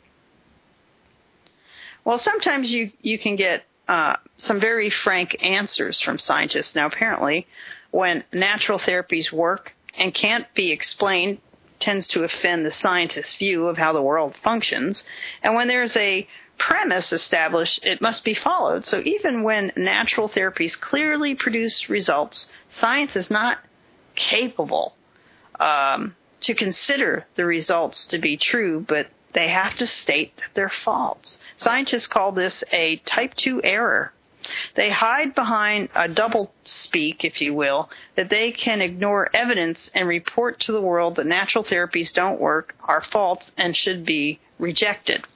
Well, sometimes you, you can get uh, some very frank answers from scientists. Now, apparently, when natural therapies work and can't be explained, tends to offend the scientist's view of how the world functions. And when there's a premise established, it must be followed. So even when natural therapies clearly produce results, science is not capable um, to consider the results to be true, but they have to state that they're false. Scientists call this a type two error. They hide behind a double speak, if you will, that they can ignore evidence and report to the world that natural therapies don't work, are false, and should be rejected.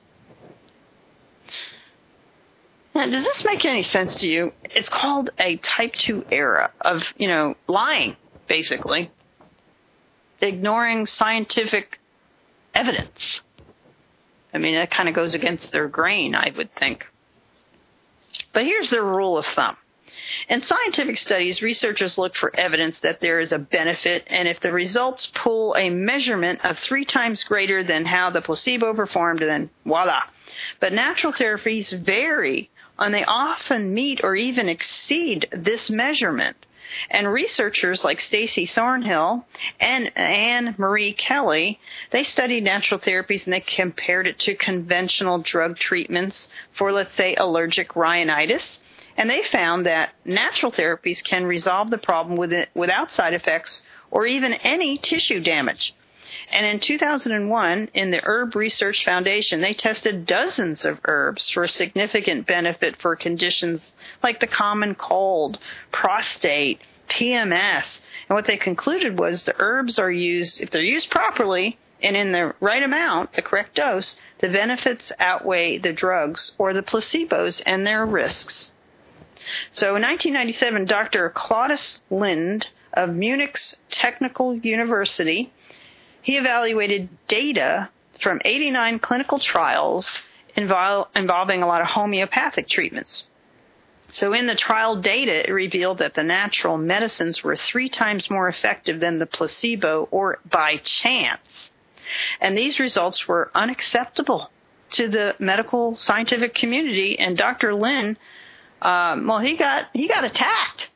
Now, does this make any sense to you? It's called a type two error of, you know, lying, basically. Ignoring scientific evidence. I mean, that kind of goes against their grain, I would think. But here's the rule of thumb. In scientific studies, researchers look for evidence that there is a benefit, and if the results pull a measurement of three times greater than how the placebo performed, then voila. But natural therapies vary, and they often meet or even exceed this measurement. And researchers like Stacy Thornhill and Anne Marie Kelly, they studied natural therapies and they compared it to conventional drug treatments for, let's say, allergic rhinitis. And they found that natural therapies can resolve the problem with it, without side effects or even any tissue damage. And in two thousand one, in the Herb Research Foundation, they tested dozens of herbs for significant benefit for conditions like the common cold, prostate, P M S. And what they concluded was the herbs are used, if they're used properly and in the right amount, the correct dose, the benefits outweigh the drugs or the placebos and their risks. So in nineteen ninety-seven, Doctor Claudius Lind of Munich's Technical University, he evaluated data from eighty-nine clinical trials invol- involving a lot of homeopathic treatments. So in the trial data, it revealed that the natural medicines were three times more effective than the placebo or by chance. And these results were unacceptable to the medical scientific community. And Doctor Lin, um, well, he got he got attacked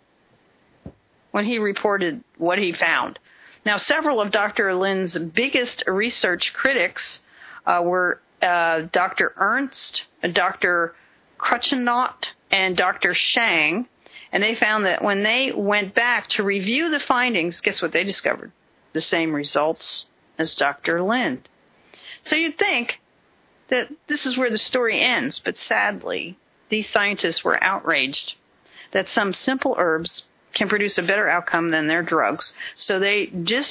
when he reported what he found. Now, several of Doctor Lin's biggest research critics uh, were uh, Doctor Ernst, Doctor Kruchenot, and Doctor Shang, and they found that when they went back to review the findings, guess what they discovered? The same results as Doctor Lind. So you'd think that this is where the story ends, but sadly, these scientists were outraged that some simple herbs can produce a better outcome than their drugs. So they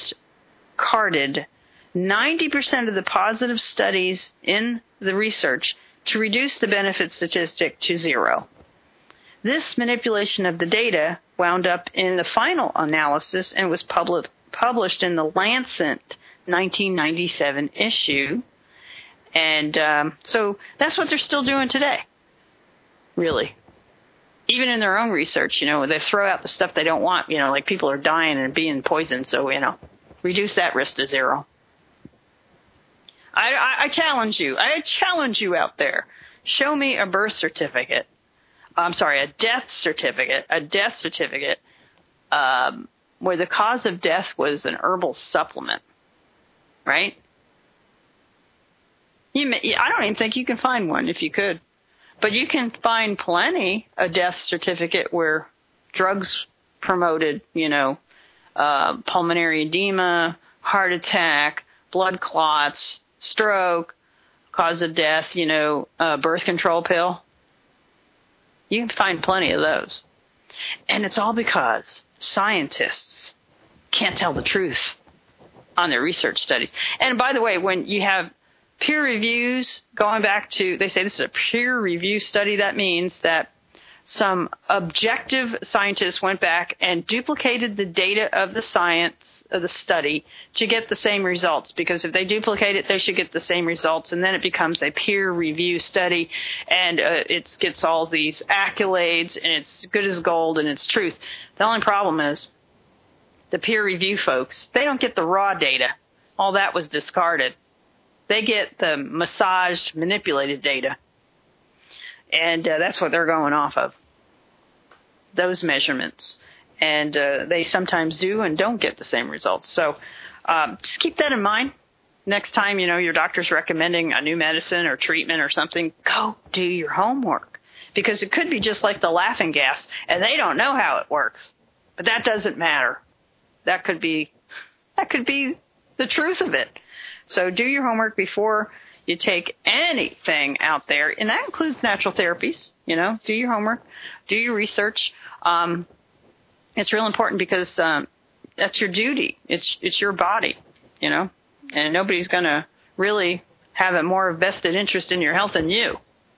discarded ninety percent of the positive studies in the research to reduce the benefit statistic to zero. This manipulation of the data wound up in the final analysis and was public, published in the Lancet nineteen ninety-seven issue. And um, so that's what they're still doing today, really. Even in their own research, you know, they throw out the stuff they don't want, you know, like people are dying and being poisoned, so, you know, reduce that risk to zero. I, I, I challenge you. I challenge you out there. Show me a birth certificate. I'm sorry, a death certificate, a death certificate um, where the cause of death was an herbal supplement, right? You may, I don't even think you can find one if you could. But you can find plenty a death certificate where drugs promoted, you know, uh, pulmonary edema, heart attack, blood clots, stroke, cause of death, you know, uh, birth control pill. You can find plenty of those. And it's all because scientists can't tell the truth on their research studies. And by the way, when you have peer reviews going back to, they say this is a peer review study, that means that some objective scientists went back and duplicated the data of the science of the study to get the same results. Because if they duplicate it, they should get the same results. And then it becomes a peer review study, and uh, it gets all these accolades, and it's good as gold, and it's truth. The only problem is the peer review folks, they don't get the raw data. All that was discarded. They get the massaged, manipulated data. And uh, that's what they're going off of, those measurements. And uh, they sometimes do and don't get the same results. So um, just keep that in mind. Next time, you know, your doctor's recommending a new medicine or treatment or something, go do your homework. Because it could be just like the laughing gas, and they don't know how it works. But that doesn't matter. That could be, that could be the truth of it. So do your homework before you take anything out there, and that includes natural therapies. You know, do your homework, do your research. Um, it's real important because um, that's your duty. It's it's your body, you know, and nobody's going to really have a more vested interest in your health than you.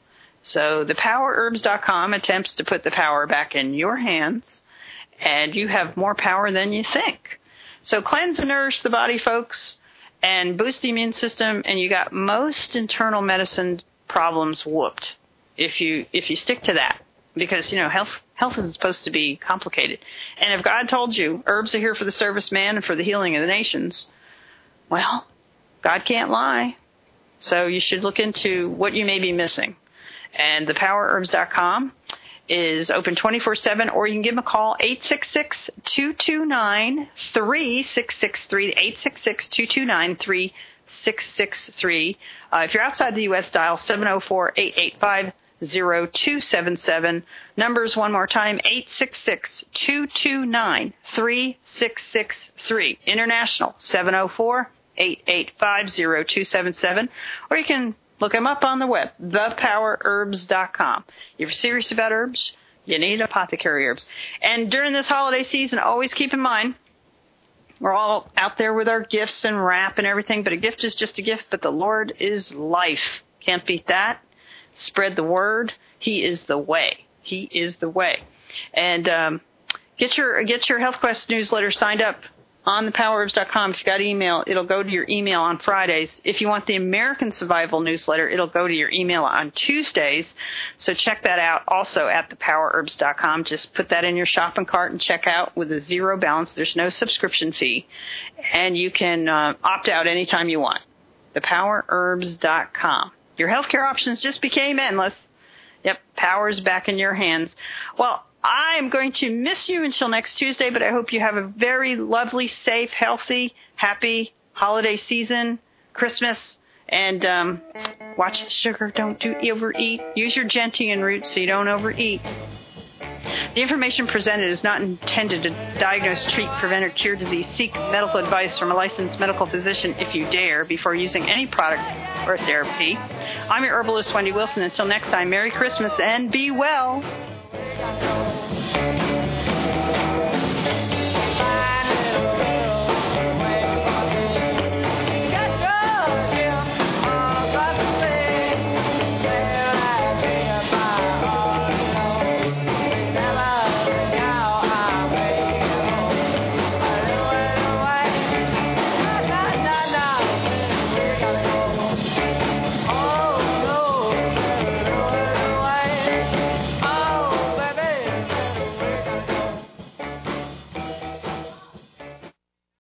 So the power herbs dot com attempts to put the power back in your hands, and you have more power than you think. So cleanse and nourish the body, folks, and boost the immune system, and you got most internal medicine problems whooped if you if you stick to that. Because, you know, health health isn't supposed to be complicated. And if God told you herbs are here for the serviceman and for the healing of the nations, well, God can't lie. So you should look into what you may be missing. And the power herbs dot com is open twenty-four seven, or you can give them a call, eight six six, two two nine, three six six three, eight six six, two two nine, three six six three. Uh, if you're outside the U S, dial seven oh four, eight eight five, oh two seven seven. Numbers one more time, eight six six, two two nine, three six six three. International, seven oh four, eight eight five, oh two seven seven. Or you can look them up on the web, the power herbs dot com. If you're serious about herbs, you need apothecary herbs. And during this holiday season, always keep in mind, we're all out there with our gifts and wrap and everything, but a gift is just a gift, but the Lord is life. Can't beat that. Spread the word. He is the way. He is the way. And um, get your get your HealthQuest newsletter signed up on the power herbs dot com. If you got email, it'll go to your email on Fridays. If you want the American Survival newsletter, it'll go to your email on Tuesdays. So check that out also at the power herbs dot com. Just put that in your shopping cart and check out with a zero balance. There's no subscription fee. And you can uh, opt out anytime you want. the power herbs dot com. Your healthcare options just became endless. Yep, power's back in your hands. Well, I'm going to miss you until next Tuesday, but I hope you have a very lovely, safe, healthy, happy holiday season, Christmas, and um, watch the sugar. Don't do overeat. Use your gentian root so you don't overeat. The information presented is not intended to diagnose, treat, prevent, or cure disease. Seek medical advice from a licensed medical physician if you dare before using any product or therapy. I'm your herbalist, Wendy Wilson. Until next time, Merry Christmas and be well.